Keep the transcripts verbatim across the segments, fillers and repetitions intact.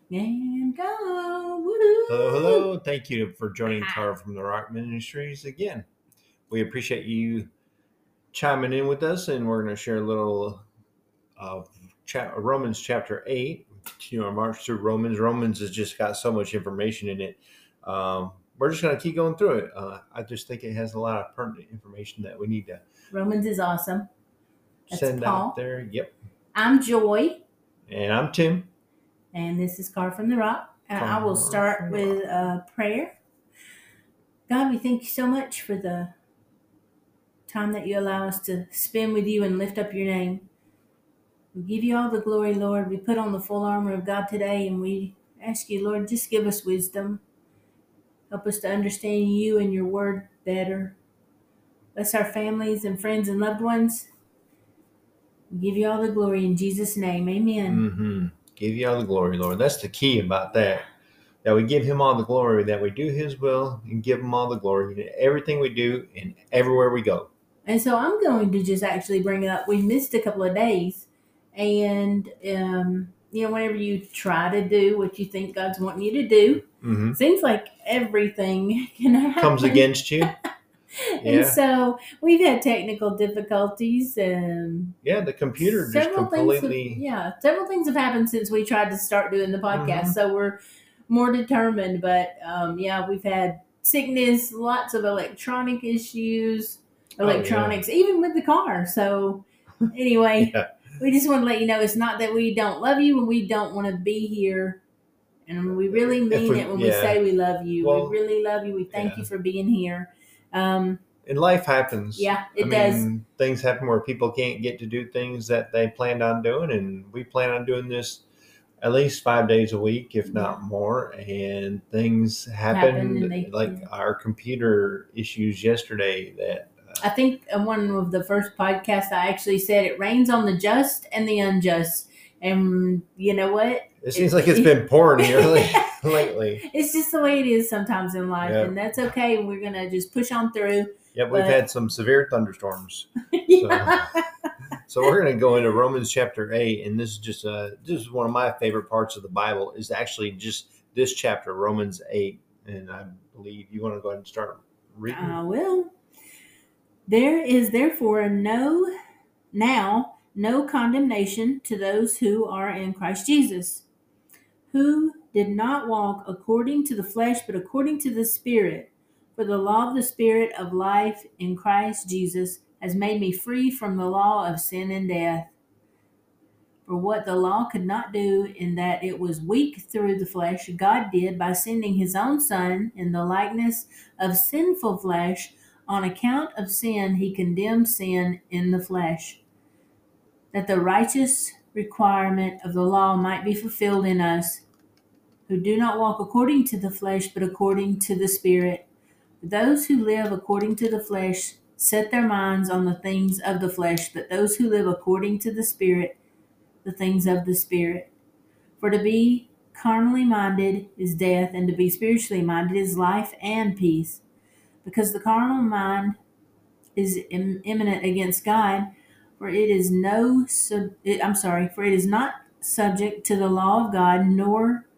And go. Woo-hoo. Hello, hello. Thank you for joining Carl from the Rock Ministries again. We appreciate you chiming in with us, and we're going to share a little of cha- Romans chapter eight. You know, march through Romans. Romans has just got so much information in it. Um, we're just going to keep going through it. Uh, I just think it has a lot of pertinent information that we need to Romans is awesome. That's send Paul. out there. Yep. I'm Joy. And I'm Tim. And this is Carl from the Rock. And I will start with a prayer. God, we thank you so much for the time that you allow us to spend with you and lift up your name. We give you all the glory, Lord. We put on the full armor of God today, and we ask you, Lord, just give us wisdom. Help us to understand you and your word better. Bless our families and friends and loved ones. We give you all the glory in Jesus' name. Amen. Mm-hmm. Give you all the glory, Lord. That's the key about that. That we give him all the glory, that we do his will and give him all the glory in everything we do and everywhere we go. And so I'm going to just actually bring it up. We missed a couple of days. And, um, you know, whenever you try to do what you think God's wanting you to do, mm-hmm. seems like everything can happen. Comes against you. And yeah. So we've had technical difficulties. And yeah, the computer just completely... Have, yeah, several things have happened since we tried to start doing the podcast. Mm-hmm. So we're more determined. But, um, yeah, we've had sickness, lots of electronic issues. Electronics, oh, yeah. Even with the car. So anyway, yeah. We just want to let you know it's not that we don't love you and we don't want to be here. And we really mean we, it when yeah. we say we love you. Well, we really love you. We thank yeah. you for being here. Um, and life happens. Yeah, it I does. Mean, things happen where people can't get to do things that they planned on doing. And we plan on doing this at least five days a week, if not yeah. more. And things happen, happen they, like yeah. our computer issues yesterday that I think one of the first podcasts I actually said it rains on the just and the unjust. And you know what? It seems it, like it's been pouring here lately. It's just the way it is sometimes in life. Yep. And that's okay. We're going to just push on through. Yeah, we've but... had some severe thunderstorms. yeah. So, so we're going to go into Romans chapter eight. And this is just uh, this is one of my favorite parts of the Bible is actually just this chapter, Romans eight. And I believe you want to go ahead and start reading. I will. There is therefore no now no condemnation to those who are in Christ Jesus, who did not walk according to the flesh, but according to the Spirit. For the law of the Spirit of life in Christ Jesus has made me free from the law of sin and death. For what the law could not do in that it was weak through the flesh, God did by sending his own Son in the likeness of sinful flesh. On account of sin, he condemned sin in the flesh, that the righteous requirement of the law might be fulfilled in us, who do not walk according to the flesh, but according to the Spirit. Those who live according to the flesh set their minds on the things of the flesh, but those who live according to the Spirit, the things of the Spirit. For to be carnally minded is death, and to be spiritually minded is life and peace. Because the carnal mind is imminent against God, for it is no, sub, it, I'm sorry, for it is not subject to the law of God, nor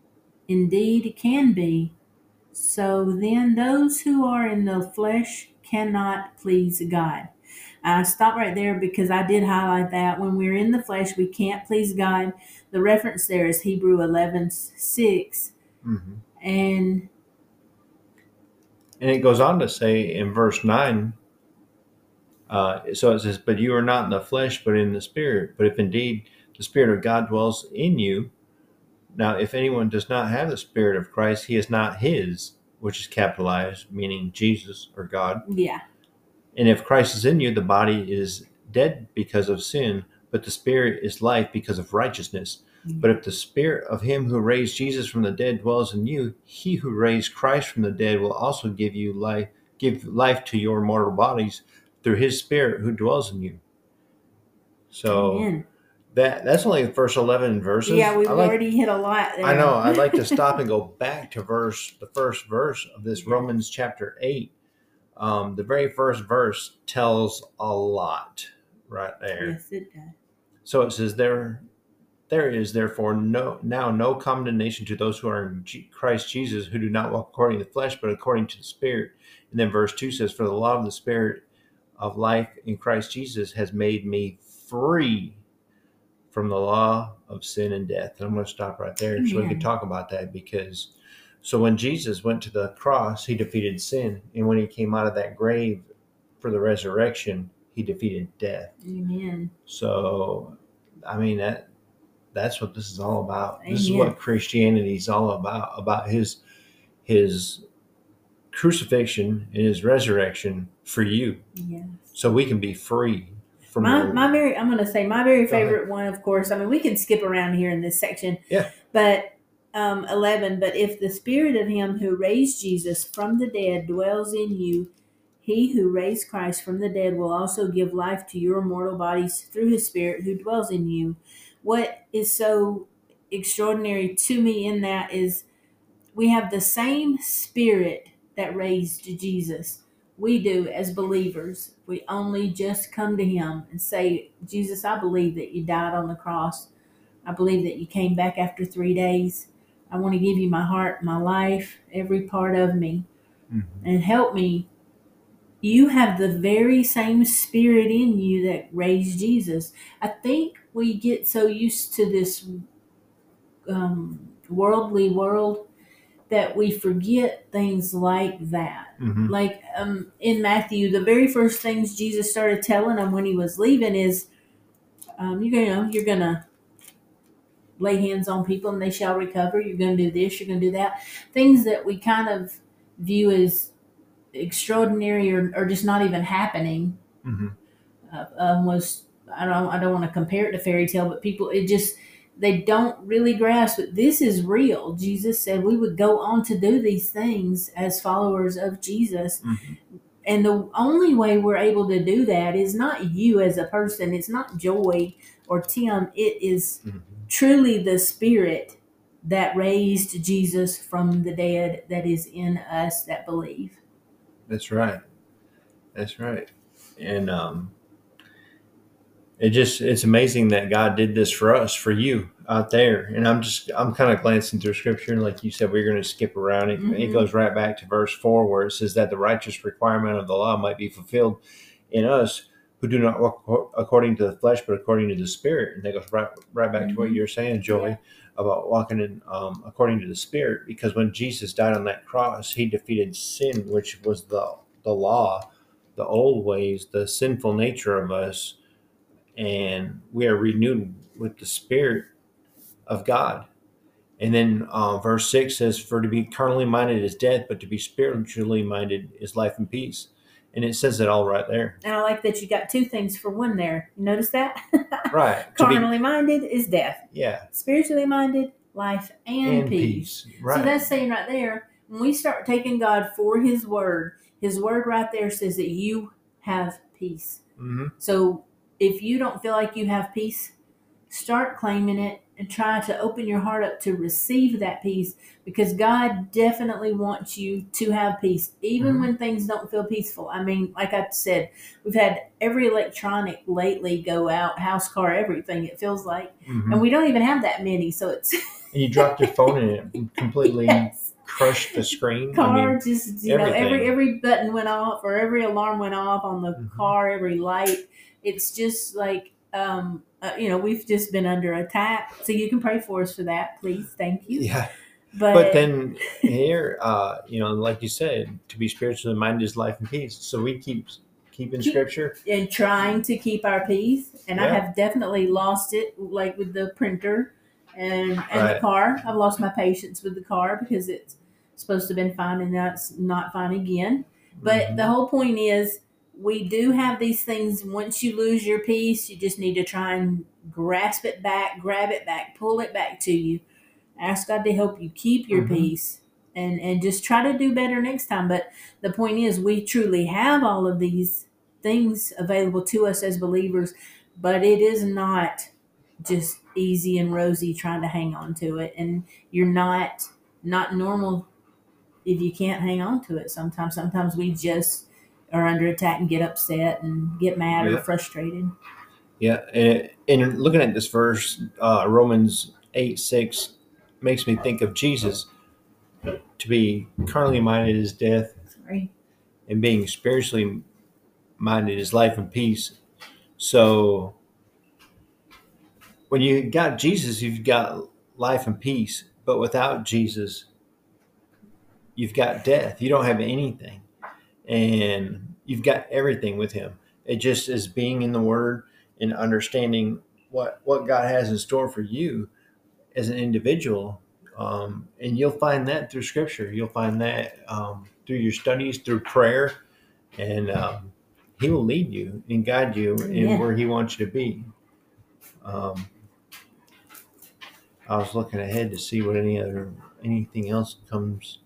indeed can be. So then those who are in the flesh cannot please God. I stop right there because I did highlight that when we're in the flesh, we can't please God. The reference there is Hebrew eleven six. Mm-hmm. And And it goes on to say in verse nine, uh, so it says, but you are not in the flesh, but in the Spirit. But if indeed the Spirit of God dwells in you, now if anyone does not have the Spirit of Christ, he is not his, which is capitalized, meaning Jesus or God. Yeah. And if Christ is in you, the body is dead because of sin, but the Spirit is life because of righteousness. Mm-hmm. But if the Spirit of him who raised Jesus from the dead dwells in you, he who raised Christ from the dead will also give you life, give life to your mortal bodies through his Spirit who dwells in you. So Amen. that that's only the first eleven verses. Yeah, we've like, already hit a lot there. I know. I'd like to stop and go back to verse the first verse of this Romans chapter eight. Um, the very first verse tells a lot right there. Yes, it does. So it says there, There is therefore no now no condemnation to those who are in G- Christ Jesus, who do not walk according to the flesh, but according to the Spirit. And then verse two says, "For the law of the Spirit of life in Christ Jesus has made me free from the law of sin and death." And I'm going to stop right there so we Amen. can talk about that, because so when Jesus went to the cross, he defeated sin, and when he came out of that grave for the resurrection, he defeated death. Amen. So, I mean that. That's what this is all about. Amen. This is what Christianity is all about, about his his crucifixion and his resurrection for you. Yes. So we can be free from my, the, my very I'm going to say my very Go ahead. favorite one, of course. I mean, we can skip around here in this section. Yeah. But um, eleven, but if the Spirit of him who raised Jesus from the dead dwells in you, he who raised Christ from the dead will also give life to your mortal bodies through his Spirit who dwells in you. What is so extraordinary to me in that is we have the same Spirit that raised Jesus. We do as believers. We only just come to him and say, Jesus, I believe that you died on the cross. I believe that you came back after three days. I want to give you my heart, my life, every part of me, Mhm. and help me. You have the very same Spirit in you that raised Jesus. I think we get so used to this um, worldly world that we forget things like that. Mhm. Like um, in Matthew, the very first things Jesus started telling them when he was leaving is, um, you're gonna you're gonna lay hands on people and they shall recover. You're gonna do this. You're gonna do that. Things that we kind of view as extraordinary or, or just not even happening. Mhm. Uh, um, was I don't I don't want to compare it to fairy tale, but people it just they don't really grasp it. This is real. Jesus said we would go on to do these things as followers of Jesus. Mhm. And the only way we're able to do that is not you as a person. It's not Joy or Tim. It is Mhm. truly the Spirit that raised Jesus from the dead that is in us that believe. That's right. That's right. And um, it just it's amazing that God did this for us, for you out there. And I'm just I'm kind of glancing through scripture, and like you said, we're going to skip around it. Mhm. It goes right back to verse four, where it says that the righteous requirement of the law might be fulfilled in us who do not walk according to the flesh, but according to the Spirit. And that goes right right back to what Mhm. you're saying, Joey, Yeah. about walking in um, according to the Spirit. Because when Jesus died on that cross, he defeated sin, which was the the law, the old ways, the sinful nature of us, and we are renewed with the Spirit of God. And then uh, verse six says, "For to be carnally minded is death, but to be spiritually minded is life and peace." And it says it all right there. And I like that you got two things for one there. You notice that? Right. To be, Carnally minded is death. yeah, Spiritually minded, life and, and peace. peace. Right. So that's saying right there, when we start taking God for his word, his word right there says that you have peace. Mhm. So if you don't feel like you have peace, start claiming it and try to open your heart up to receive that peace, because God definitely wants you to have peace, even Mhm. when things don't feel peaceful. I mean, like I said, we've had every electronic lately go out, house, car, everything, it feels like. Mhm. And we don't even have that many, so it's... And you dropped your phone and it completely Yes. crushed the screen. Car I mean, just, you know, every everything. every button went off or every alarm went off on the Mhm. car, every light. It's just like, um, uh, you know, we've just been under attack. So you can pray for us for that, please. Thank you. Yeah. But, But then here, uh, you know, like you said, to be spiritually minded is life and peace. So we keep keeping Keep- scripture. and trying to keep our peace, and I Yeah. have definitely lost it, like with the printer and and Right. the car. I've lost my patience with the car because it's supposed to have been fine and now it's not fine again. But Mhm. the whole point is, we do have these things. Once you lose your peace, you just need to try and grasp it back, grab it back, pull it back to you. Ask God to help you keep your Mhm. peace, and and just try to do better next time. But the point is, we truly have all of these things available to us as believers, but it is not just easy and rosy trying to hang on to it. And you're not not normal if you can't hang on to it. Sometimes, sometimes we just are under attack and get upset and get mad or Yeah. frustrated. Yeah, and, and looking at this verse, uh, Romans eight six, makes me think of Jesus. To be carnally minded is death, Sorry. and being spiritually minded is life and peace. So when you got Jesus, you've got life and peace. But without Jesus, you've got death. You don't have anything. And you've got everything with him. It just is being in the Word and understanding what, what God has in store for you as an individual. Um, and you'll find that through Scripture. You'll find that um, through your studies, through prayer. And um, he will lead you and guide you in Yeah. where he wants you to be. Um, I was looking ahead to see what any other anything else comes.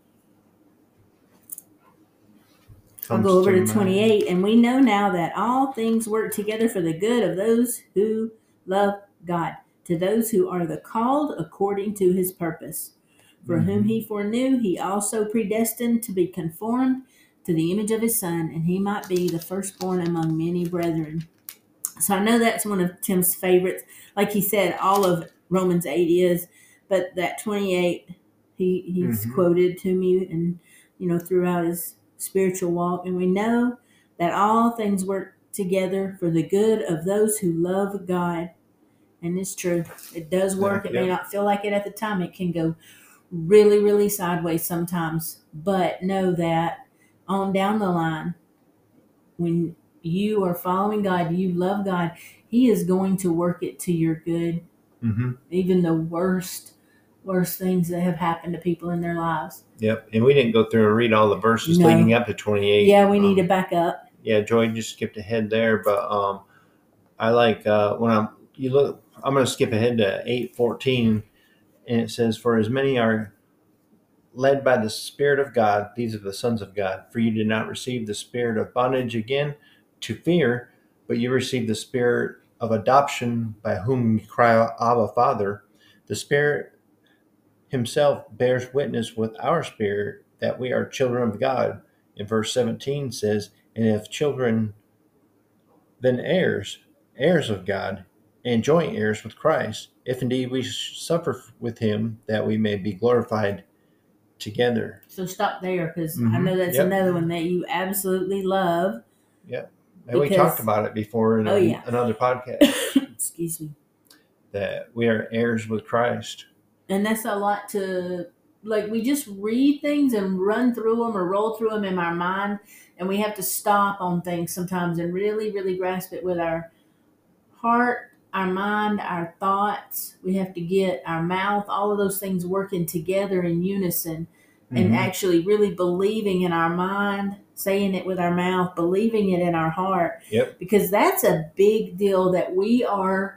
I'll comes go over to mind. twenty-eight. And we know now that all things work together for the good of those who love God, to those who are the called according to his purpose. For Mhm. whom he foreknew, he also predestined to be conformed to the image of his Son, and he might be the firstborn among many brethren. So I know that's one of Tim's favorites. Like he said, all of Romans eight is, but that twenty-eight, he he's Mhm. quoted to me, and you know throughout his spiritual walk. And we know that all things work together for the good of those who love God, and it's true. It does work. It may Yeah. not feel like it at the time. It can go really, really sideways sometimes, but know that on down the line, when you are following God, you love God, he is going to work it to your good. Mhm. Even the worst worst things that have happened to people in their lives. Yep. And we didn't go through and read all the verses No. leading up to twenty-eight. Yeah, we need um, to back up. Yeah, Joy just skipped ahead there, but um, I like uh, when I'm you look. I'm going to skip ahead to eight fourteen, and it says, "For as many are led by the Spirit of God, these are the sons of God. For you did not receive the spirit of bondage again to fear, but you received the spirit of adoption, by whom you cry, Abba, Father. The Spirit Himself bears witness with our spirit that we are children of God." And verse seventeen says, "And if children, then heirs, heirs of God, and joint heirs with Christ, if indeed we suffer with him, that we may be glorified together." So stop there, because I Mhm. know that's Yep. another one that you absolutely love. Yep. And we Because- talked about it before in Oh, a- yeah. another podcast, Excuse me. that we are heirs with Christ. And that's a lot to, like, we just read things and run through them or roll through them in our mind, and we have to stop on things sometimes and really, really grasp it with our heart, our mind, our thoughts. We have to get our mouth, all of those things working together in unison, and Mhm. actually really believing in our mind, saying it with our mouth, believing it in our heart. Yep. Because that's a big deal, that we are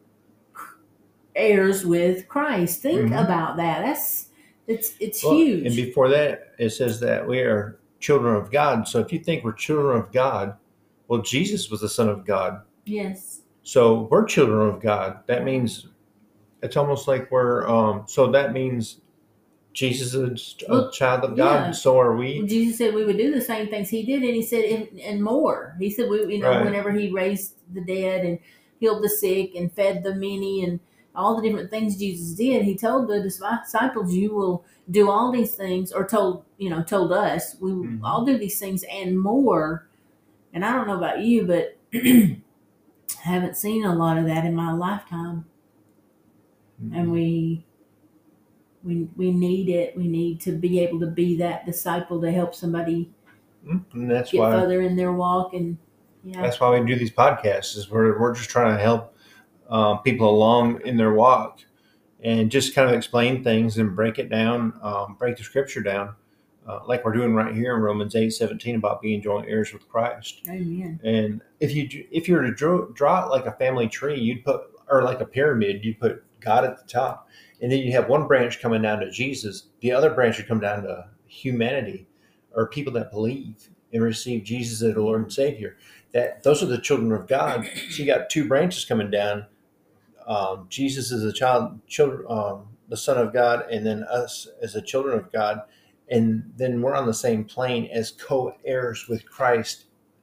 heirs with Christ. Think Mhm. about that. That's it's it's Well, huge. and before that, it says that we are children of God. So if you think we're children of God, well, Jesus was the Son of God. Yes. So we're children of God. That means it's almost like we're, um, so that means Jesus is a Well, child of yeah. God. So are we. Well, Jesus said we would do the same things he did, and he said, and, and more. He said, we, you know, Right. whenever he raised the dead and healed the sick and fed the many and all the different things Jesus did, he told the disciples, you will do all these things, or told, you know, told us, we will Mhm. all do these things and more. And I don't know about you, but I haven't seen a lot of that in my lifetime. Mhm. And we we we need it. We need to be able to be that disciple to help somebody And that's get why further in their walk. And yeah, that's why we do these podcasts. Is we're we're just trying to help um, people along in their walk, and just kind of explain things and break it down, um, break the scripture down, uh, like we're doing right here in Romans eight seventeen about being joint heirs with Christ. amen. And if you if you were to draw, draw it like a family tree, you'd put, or like a pyramid, you put God at the top, and then you have one branch coming down to Jesus. The other branch would come down to humanity, or people that believe and receive Jesus as the Lord and Savior. That those are the children of God. So you got two branches coming down. Um, Jesus is a child, children, um, the Son of God, and then us as the children of God, and then we're on the same plane as co-heirs with Christ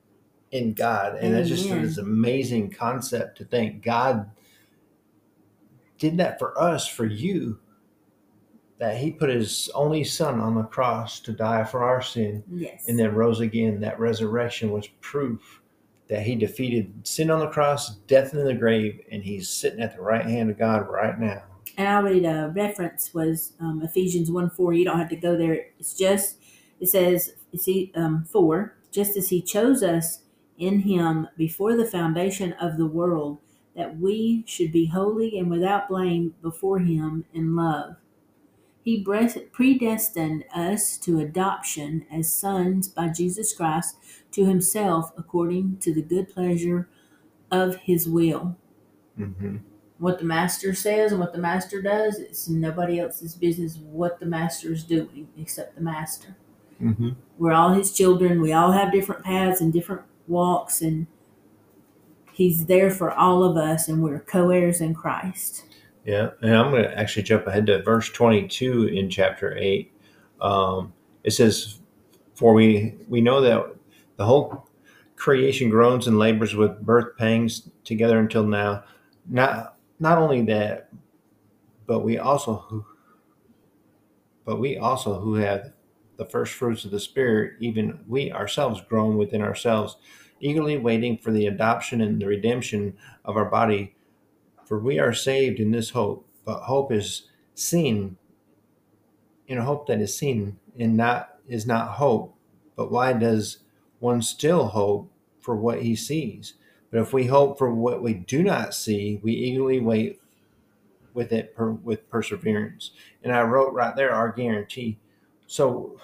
in God. And that's just Amen. this amazing concept to think God did that for us, for you, that he put his only son on the cross to die for our sin Yes. and then rose again. That resurrection was proof that he defeated sin on the cross, death in the grave, and he's sitting at the right hand of God right now. And I read a reference was um, Ephesians one four. You don't have to go there. It's just, it says, see, um, four, just as he chose us in him before the foundation of the world, that we should be holy and without blame before him in love. He predestined us to adoption as sons by Jesus Christ to himself according to the good pleasure of his will. Mm-hmm. What the master says and what the master does, it's nobody else's business what the master is doing except the master. Mm-hmm. We're all his children. We all have different paths and different walks, and he's there for all of us, and we're co-heirs in Christ. Yeah, and I'm going to actually jump ahead to verse twenty-two in chapter eight. Um, it says, "For we we know that the whole creation groans and labors with birth pangs together until now. Not not only that, but we also who but we also who have the first fruits of the Spirit, even we ourselves groan within ourselves, eagerly waiting for the adoption and the redemption of our body. For we are saved in this hope, but hope is seen in a hope that is seen and not is not hope. But why does one still hope for what he sees? But if we hope for what we do not see, we eagerly wait with it per, with perseverance." And I wrote right there, our guarantee. So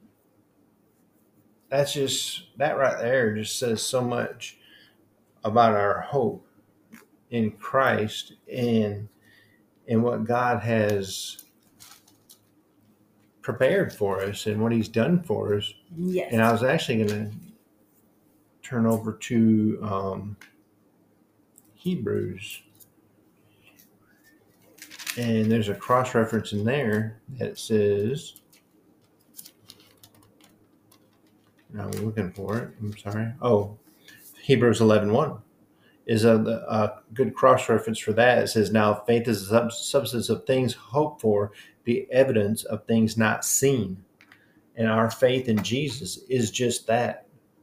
that's just, that right there just says so much about our hope in Christ and and what God has prepared for us and what he's done for us. Yes. And I was actually going to turn over to um, Hebrews. And there's a cross reference in there that says, I'm looking for it. I'm sorry. Oh, Hebrews eleven one is a, a good cross reference for that. It says, "Now faith is the substance of things hoped for, the evidence of things not seen." And our faith in Jesus is just that.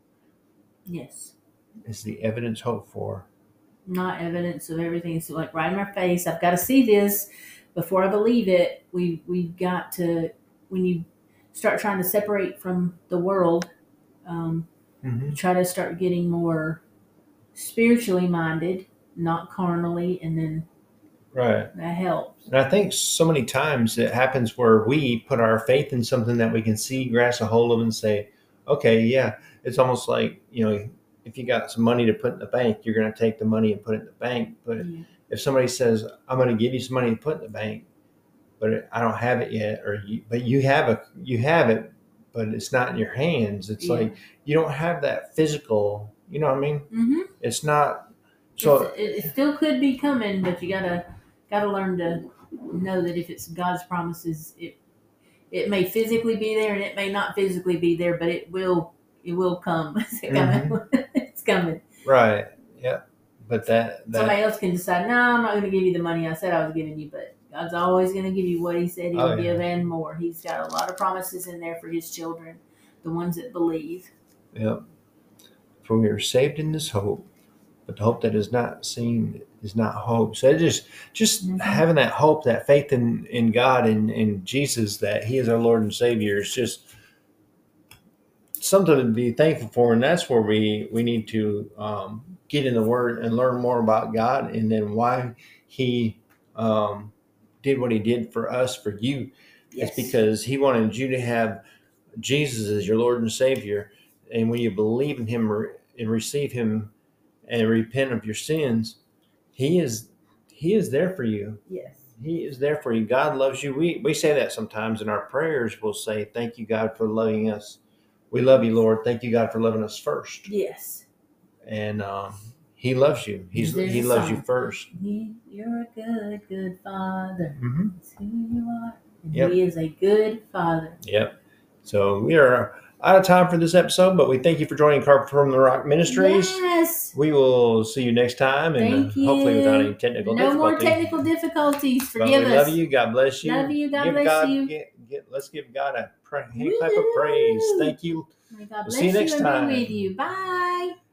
Yes. It's the evidence hoped for. Not evidence of everything. It's like right in our face. I've got to see this before I believe it. We we've got to, when you start trying to separate from the world, um, Mm-hmm. try to start getting more spiritually minded, not carnally, and then Right. that helps. And I think so many times it happens where we put our faith in something that we can see, grasp a hold of, and say, okay, yeah, it's almost like, you know, if you got some money to put in the bank, you're going to take the money and put it in the bank. But Yeah. if somebody says, I'm going to give you some money to put in the bank, but I don't have it yet, or you, but you have a, you have it, but it's not in your hands. It's Yeah. like, you don't have that physical, you know what I mean? Mm-hmm. It's not, so It's, it, it still could be coming, but you gotta gotta learn to know that if it's God's promises, it it may physically be there and it may not physically be there, but it will it will come. It's coming. Mhm. It's coming. Right. Yeah. But that, that Somebody else can decide, no, I'm not going to give you the money I said I was giving you, but God's always going to give you what he said he'll Oh, yeah. give and more. He's got a lot of promises in there for his children, the ones that believe. Yep. For we are saved in this hope, but the hope that is not seen is not hope. So it just just Mhm. having that hope, that faith in, in God and in Jesus, that he is our Lord and Savior, is just something to be thankful for. And that's where we, we need to um, get in the Word and learn more about God, and then why he um, did what he did for us, for you. Yes. It's because he wanted you to have Jesus as your Lord and Savior. And when you believe in him and receive him and repent of your sins, he is he is there for you. Yes. He is there for you. God loves you. We we say that sometimes in our prayers. We'll say, thank you, God, for loving us. We love you, Lord. Thank you, God, for loving us first. Yes. And um, he loves you. He's There's He a loves song. you first. He, you're a good, good father. Mm-hmm. That's who you are. And Yep. he is a good father. Yep. So we are out of time for this episode, but we thank you for joining Carpet from the Rock Ministries. Yes. We will see you next time, and Thank uh, you. hopefully without any technical no difficulty. more technical difficulties. But Forgive we us. love you. God bless you. Love you. God give bless God, you. Get, get, let's give God a pra- hand clap of praise. Thank you. May God We'll bless see you next you and time. be with you. Bye.